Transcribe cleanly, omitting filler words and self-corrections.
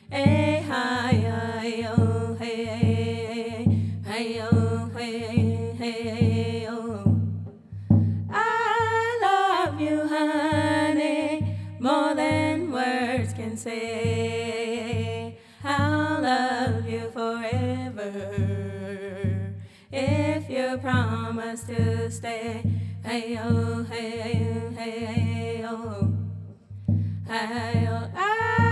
Hey, hi, hi, oh, hey, hey, hey, oh, hey, hey, oh. I love you, honey, more than words can say. I'll love you forever if you promise to stay. Hey, oh, hey, hey, hey, oh. Hey, oh,